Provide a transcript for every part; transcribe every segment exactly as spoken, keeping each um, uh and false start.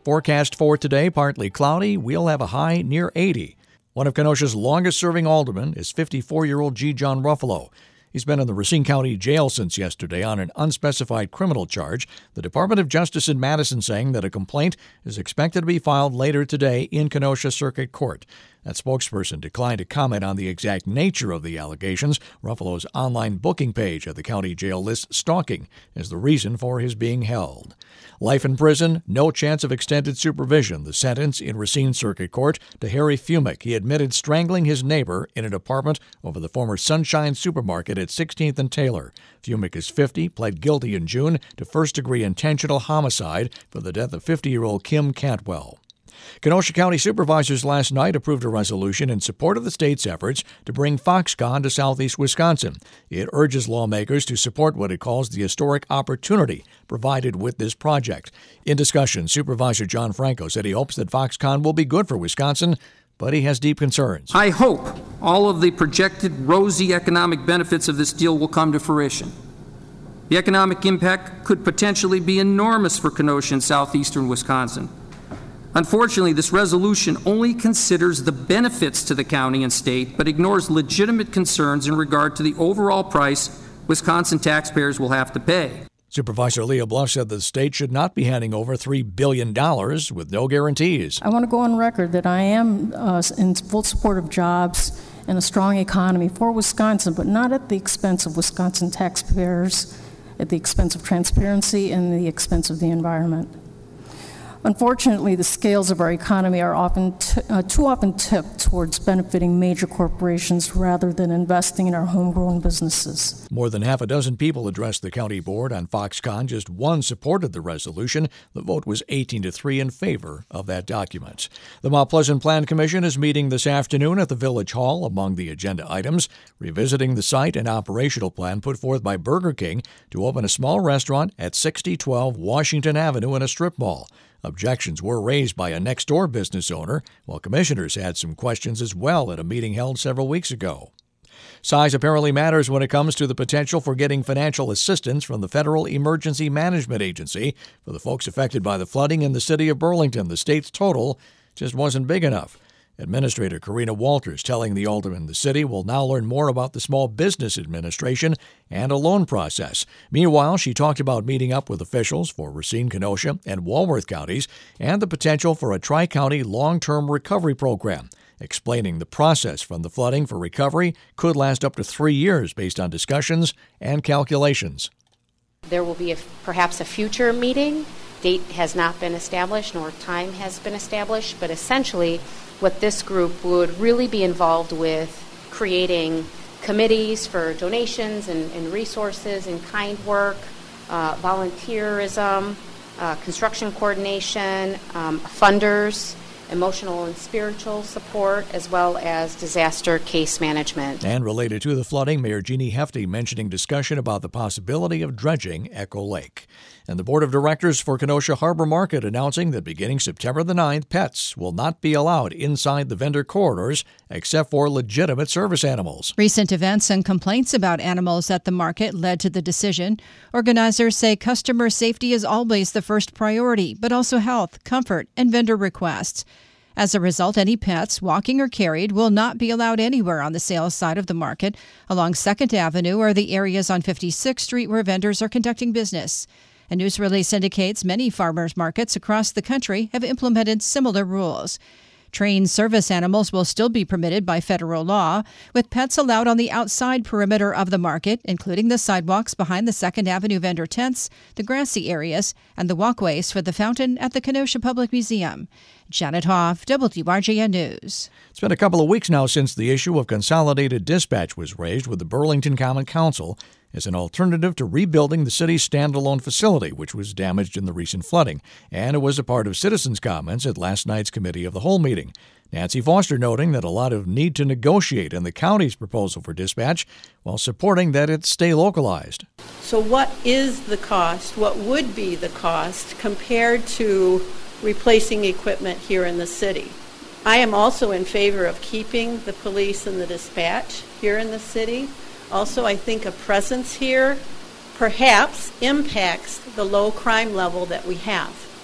Forecast for today, partly cloudy. We'll have a high near eighty. One of Kenosha's longest-serving aldermen is fifty-four-year-old G. John Ruffalo. He's been in the Racine County Jail since yesterday on an unspecified criminal charge. The Department of Justice in Madison saying that a complaint is expected to be filed later today in Kenosha Circuit Court. That spokesperson declined to comment on the exact nature of the allegations. Ruffalo's online booking page at the county jail lists stalking as the reason for his being held. Life in prison, no chance of extended supervision. The sentence in Racine Circuit Court to Harry Fumick. He admitted strangling his neighbor in an apartment over the former Sunshine Supermarket at sixteenth and Taylor. Fumick is fifty, pled guilty in June to first-degree intentional homicide for the death of fifty-year-old Kim Cantwell. Kenosha County supervisors last night approved a resolution in support of the state's efforts to bring Foxconn to southeast Wisconsin. It urges lawmakers to support what it calls the historic opportunity provided with this project. In discussion, Supervisor John Franco said he hopes that Foxconn will be good for Wisconsin, but he has deep concerns. I hope all of the projected rosy economic benefits of this deal will come to fruition. The economic impact could potentially be enormous for Kenosha and southeastern Wisconsin. Unfortunately, this resolution only considers the benefits to the county and state, but ignores legitimate concerns in regard to the overall price Wisconsin taxpayers will have to pay. Supervisor Leah Bluff said the state should not be handing over three billion dollars with no guarantees. I want to go on record that I am uh, in full support of jobs and a strong economy for Wisconsin, but not at the expense of Wisconsin taxpayers, at the expense of transparency and the expense of the environment. Unfortunately, the scales of our economy are often t- uh, too often tipped towards benefiting major corporations rather than investing in our homegrown businesses. More than half a dozen people addressed the county board on Foxconn. Just one supported the resolution. The vote was eighteen to three in favor of that document. The Mount Pleasant Plan Commission is meeting this afternoon at the Village Hall. Among the agenda items, revisiting the site and operational plan put forth by Burger King to open a small restaurant at sixty twelve Washington Avenue in a strip mall. Objections were raised by a next-door business owner, while commissioners had some questions as well at a meeting held several weeks ago. Size apparently matters when it comes to the potential for getting financial assistance from the Federal Emergency Management Agency for the folks affected by the flooding in the city of Burlington. The state's total just wasn't big enough. Administrator Karina Walters telling the alderman the city will now learn more about the Small Business Administration and a loan process. Meanwhile, she talked about meeting up with officials for Racine, Kenosha, and Walworth counties and the potential for a tri-county long-term recovery program, explaining the process from the flooding for recovery could last up to three years based on discussions and calculations. There will be a, perhaps a future meeting. Date has not been established, nor time has been established, but essentially what this group would really be involved with creating committees for donations and, and resources and kind work, uh, volunteerism, uh, construction coordination, um, funders, emotional and spiritual support, as well as disaster case management. And related to the flooding, Mayor Jeannie Hefty mentioning discussion about the possibility of dredging Echo Lake. And the Board of Directors for Kenosha Harbor Market announcing that beginning September the ninth, pets will not be allowed inside the vendor corridors except for legitimate service animals. Recent events and complaints about animals at the market led to the decision. Organizers say customer safety is always the first priority, but also health, comfort, and vendor requests. As a result, any pets, walking or carried, will not be allowed anywhere on the sales side of the market, along second Avenue or the areas on fifty-sixth Street where vendors are conducting business. A news release indicates many farmers markets across the country have implemented similar rules. Trained service animals will still be permitted by federal law, with pets allowed on the outside perimeter of the market, including the sidewalks behind the second Avenue vendor tents, the grassy areas, and the walkways for the fountain at the Kenosha Public Museum. Janet Hoff, W R J N News. It's been a couple of weeks now since the issue of consolidated dispatch was raised with the Burlington Common Council as an alternative to rebuilding the city's standalone facility, which was damaged in the recent flooding. And it was a part of citizens' comments at last night's Committee of the Whole meeting. Nancy Foster noting that a lot of need to negotiate in the county's proposal for dispatch while supporting that it stay localized. So what is the cost, what would be the cost compared to replacing equipment here in the city? I am also in favor of keeping the police and the dispatch here in the city. Also, I think a presence here perhaps impacts the low crime level that we have.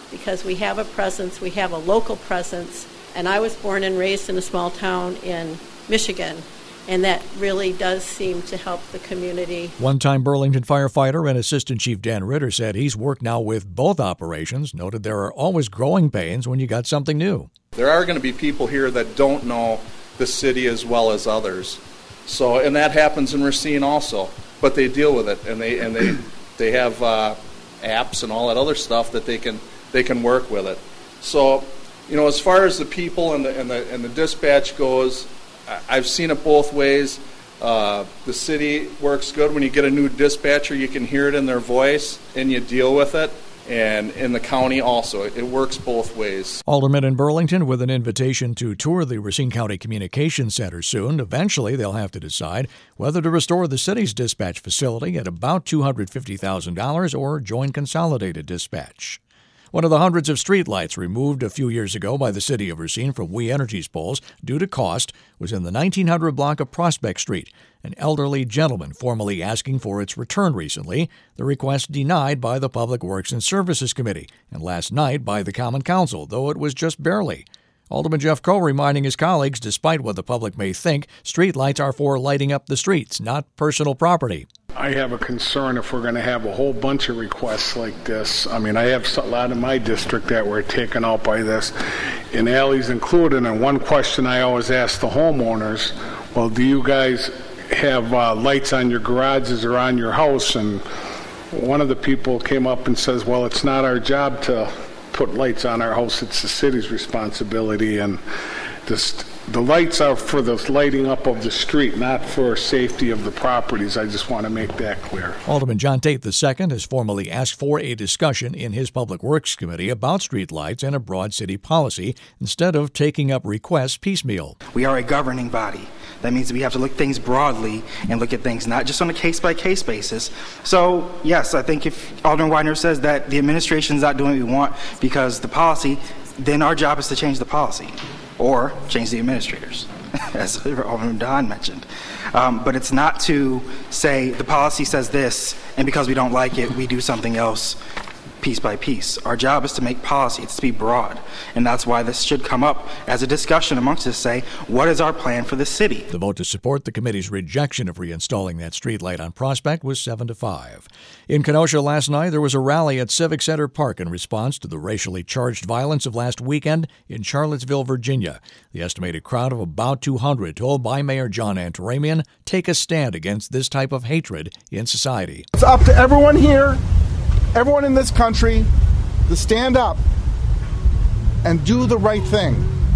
because we have a presence, we have a local presence, and I was born and raised in a small town in Michigan, and that really does seem to help the community. One-time Burlington firefighter and Assistant Chief Dan Ritter said he's worked now with both operations, noted there are always growing pains when you got something new. There are going to be people here that don't know the city as well as others. So, and that happens in Racine also, but they deal with it, and they and they they have uh, apps and all that other stuff that they can they can work with it. So, you know, as far as the people and the and the and the dispatch goes, I've seen it both ways. Uh, the city works good when you get a new dispatcher; you can hear it in their voice, and you deal with it. And in the county also, it works both ways. Aldermen in Burlington with an invitation to tour the Racine County Communications Center soon. Eventually, they'll have to decide whether to restore the city's dispatch facility at about two hundred fifty thousand dollars or join Consolidated Dispatch. One of the hundreds of streetlights removed a few years ago by the city of Racine from We Energy's poles due to cost was in the nineteen hundred block of Prospect Street. An elderly gentleman formally asking for its return recently, the request denied by the Public Works and Services Committee, and last night by the Common Council, though it was just barely. Alderman Jeff Coe reminding his colleagues, despite what the public may think, streetlights are for lighting up the streets, not personal property. I have a concern if we're going to have a whole bunch of requests like this. I mean, I have a lot in my district that were taken out by this, and alleys included. And one question I always ask the homeowners, well, do you guys have uh, lights on your garages or on your house? And one of the people came up and says, well, it's not our job to put lights on our house. It's the city's responsibility. And just the lights are for the lighting up of the street, not for safety of the properties. I just want to make that clear. Alderman John Tate the Second has formally asked for a discussion in his Public Works Committee about streetlights and a broad city policy instead of taking up requests piecemeal. We are a governing body. That means we have to look at things broadly and look at things not just on a case-by-case basis. So, yes, I think if Alderman Widener says that the administration is not doing what we want because the policy, then our job is to change the policy or change the administrators, as Alderman Don mentioned. Um, but it's not to say the policy says this, and because we don't like it, we do something else piece by piece. Our job is to make policy. It's to be broad. And that's why this should come up as a discussion amongst us, say, what is our plan for the city? The vote to support the committee's rejection of reinstalling that streetlight on Prospect was seven to five. In Kenosha last night, there was a rally at Civic Center Park in response to the racially charged violence of last weekend in Charlottesville, Virginia. The estimated crowd of about two hundred told by Mayor John Antaramian, take a stand against this type of hatred in society. It's up to everyone here, everyone in this country, to stand up and do the right thing.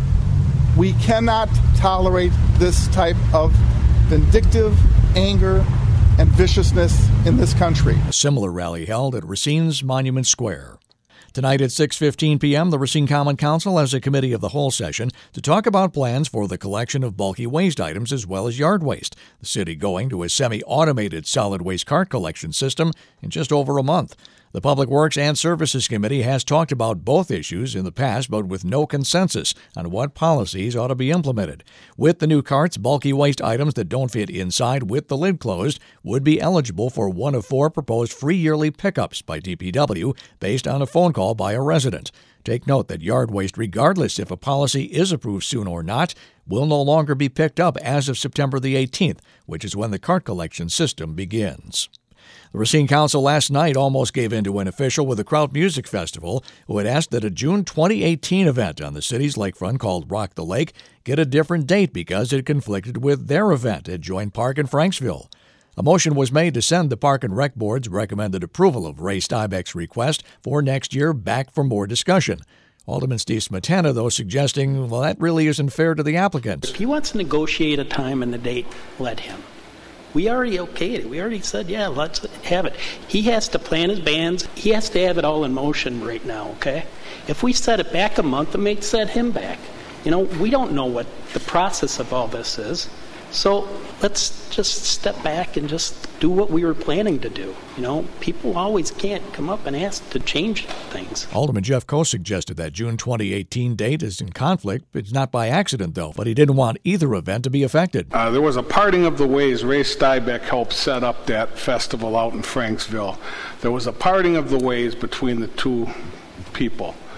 We cannot tolerate this type of vindictive anger and viciousness in this country. A similar rally held at Racine's Monument Square. Tonight at six fifteen p.m., the Racine Common Council has a committee of the whole session to talk about plans for the collection of bulky waste items as well as yard waste. The city going to a semi-automated solid waste cart collection system in just over a month. The Public Works and Services Committee has talked about both issues in the past, but with no consensus on what policies ought to be implemented. With the new carts, bulky waste items that don't fit inside with the lid closed would be eligible for one of four proposed free yearly pickups by D P W based on a phone call by a resident. Take note that yard waste, regardless if a policy is approved soon or not, will no longer be picked up as of September the eighteenth, which is when the cart collection system begins. The Racine Council last night almost gave in to an official with the Kraut Music Festival who had asked that a June twenty eighteen event on the city's lakefront called Rock the Lake get a different date because it conflicted with their event at Joint Park in Franksville. A motion was made to send the Park and Rec Board's recommended approval of Ray Steinbeck's request for next year back for more discussion. Alderman Steve Smetana, though, suggesting, well, that really isn't fair to the applicants. If he wants to negotiate a time and a date, let him. We already okayed it. We already said, yeah, let's have it. He has to plan his bands. He has to have it all in motion right now, okay? If we set it back a month, it may set him back. You know, we don't know what the process of all this is. So let's just step back and just do what we were planning to do. You know, people always can't come up and ask to change things. Alderman Jeff Coe suggested that June twenty eighteen date is in conflict. It's not by accident, though, but he didn't want either event to be affected. Uh, there was a parting of the ways. Ray Steinbeck helped set up that festival out in Franksville. There was a parting of the ways between the two people.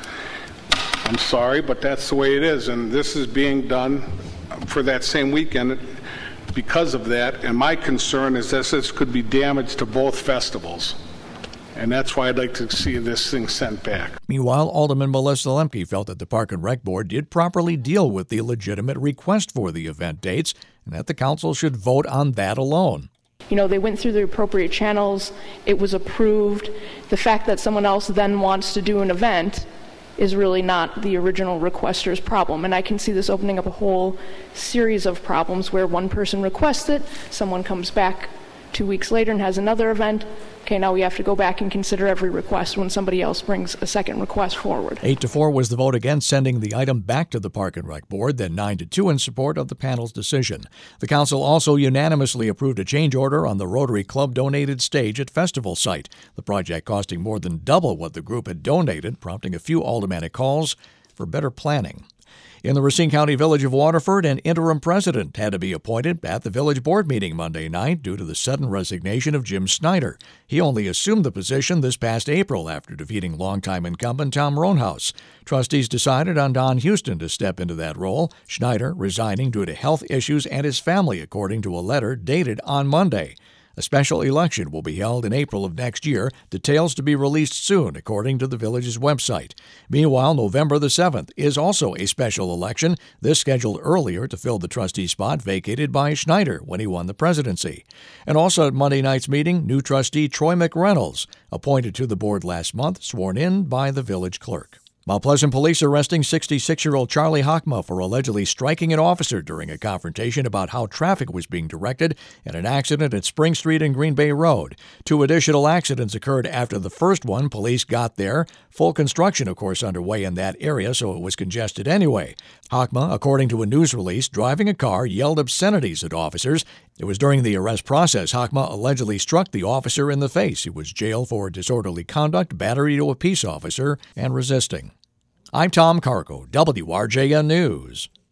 I'm sorry, but that's the way it is, and this is being done for that same weekend because of that, and my concern is that this could be damage to both festivals. And that's why I'd like to see this thing sent back. Meanwhile, Alderman Melissa Lemke felt that the Park and Rec Board did properly deal with the legitimate request for the event dates, and that the council should vote on that alone. You know, they went through the appropriate channels. It was approved. The fact that someone else then wants to do an event is really not the original requester's problem. And I can see this opening up a whole series of problems where one person requests it, someone comes back two weeks later and has another event. Okay, now we have to go back and consider every request when somebody else brings a second request forward. Eight to four was the vote against sending the item back to the Park and Rec Board, then nine to two in support of the panel's decision. The council also unanimously approved a change order on the Rotary Club donated stage at Festival site, the project costing more than double what the group had donated, prompting a few aldermanic calls for better planning. In the Racine County Village of Waterford, an interim president had to be appointed at the village board meeting Monday night due to the sudden resignation of Jim Snyder. He only assumed the position this past April after defeating longtime incumbent Tom Roanhouse. Trustees decided on Don Houston to step into that role, Schneider resigning due to health issues and his family, according to a letter dated on Monday. A special election will be held in April of next year, details to be released soon, according to the village's website. Meanwhile, November the seventh is also a special election, this scheduled earlier to fill the trustee spot vacated by Schneider when he won the presidency. And also at Monday night's meeting, new trustee Troy McReynolds, appointed to the board last month, sworn in by the village clerk. Mount Pleasant police arresting sixty-six-year-old Charlie Hockma for allegedly striking an officer during a confrontation about how traffic was being directed in an accident at Spring Street and Green Bay Road. Two additional accidents occurred after the first one. Police got there. Full construction, of course, underway in that area, so it was congested anyway. Hockma, according to a news release, driving a car, yelled obscenities at officers. It was during the arrest process Hockma allegedly struck the officer in the face. He was jailed for disorderly conduct, battery to a peace officer, and resisting. I'm Tom Cargo, W R J N News.